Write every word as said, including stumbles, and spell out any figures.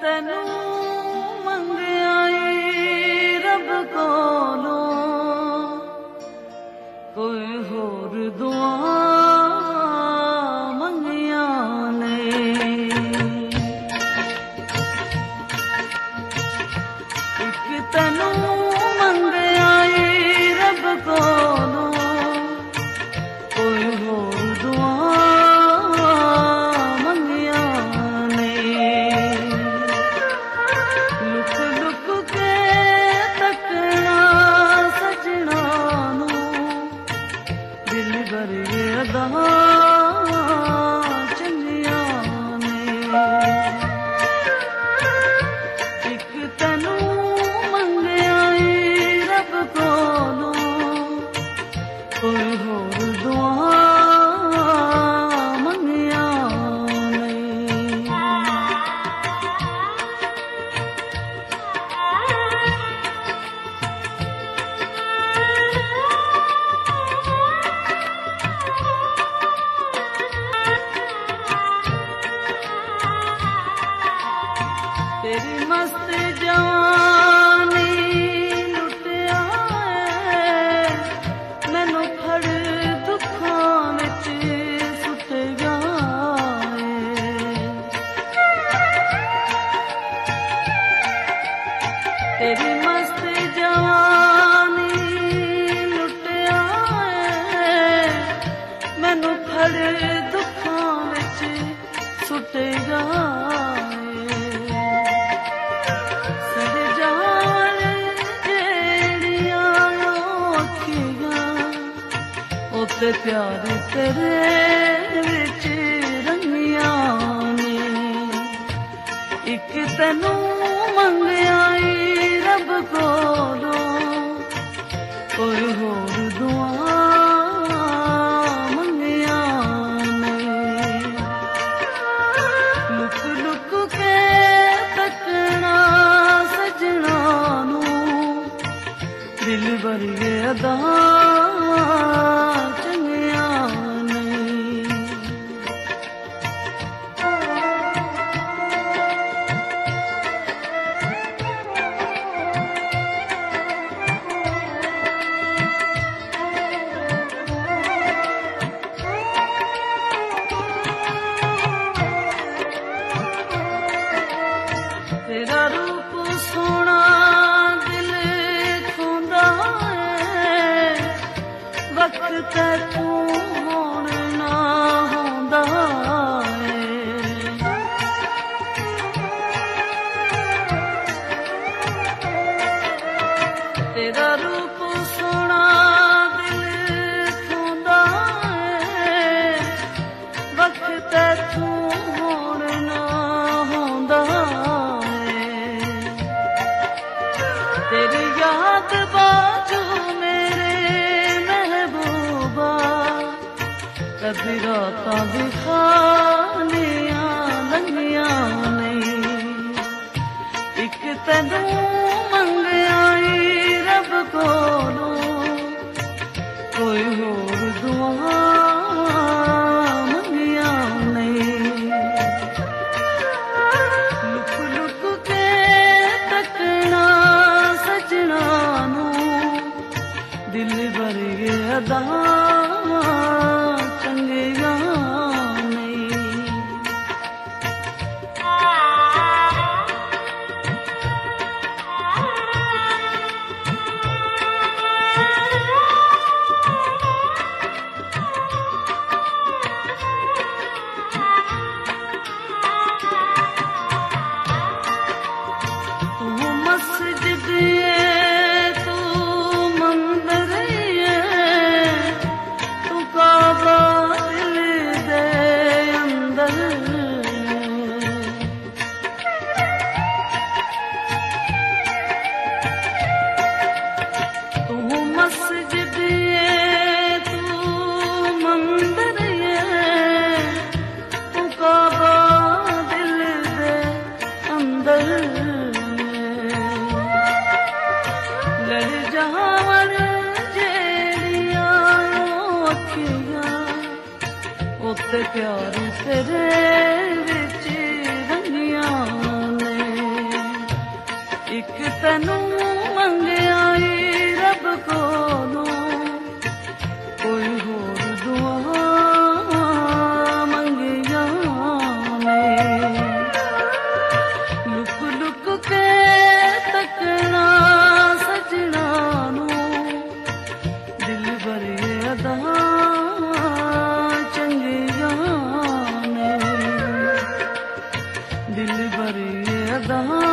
तेनू मंगियाई रब कोलों कोई होर दुआ मंगिया ने। एक तेनू मंगियाई रब कोलों कोई होर दुआ चंगिया ने। एक तेनू मंगियाई रब कोलों कोई होर दुआ मंगिया ने। तेरी मस्त जवानी लुटिया है मैनू फड़ दुखां विच सुट गया है। तेरी मस्त जवानी लुटिया है मैनू फड़ दुखां विच सुट गया ते प्यार तेरे विच रंगिया ने। एक तेनू मंगियाई रब कोलों कोई होर दुआ मंगिया ने। लुक लुक के तकना सजना नू दिल भरिए अदा तेरा रूप सोना दिल खोंदा है वक्त तू होण ना होंदा है। तेरा रूप सोना दिल खोंदा है वक्त तू होण ना होंदा। तेरी याद बाजू मेरे महबूबा कभी रातां भी खालियां लंघिया नहीं। एक तेनू मंगियाई रब कोलों कोई होर दुआ मंगिया नहीं। लुक लुक के तकना सजना नू दिल भरिए अदा चंगिया नहीं। तू मस्जिद तू मंदिर तू काबा दिल दे अंदर। तू मस्जिद तू मंदिर तू काबा दिल दे अंदर। लड़ जावन जेड़िया अखियां उत्ते प्यार तेरे विच रंगिया ने। मैनू मंगियाई रब कोलों कोई होर दुआ मंगिया ने लुक लुक के तकना सजना नू दिल भरे अदा चंगिया ने दिल भरे अदा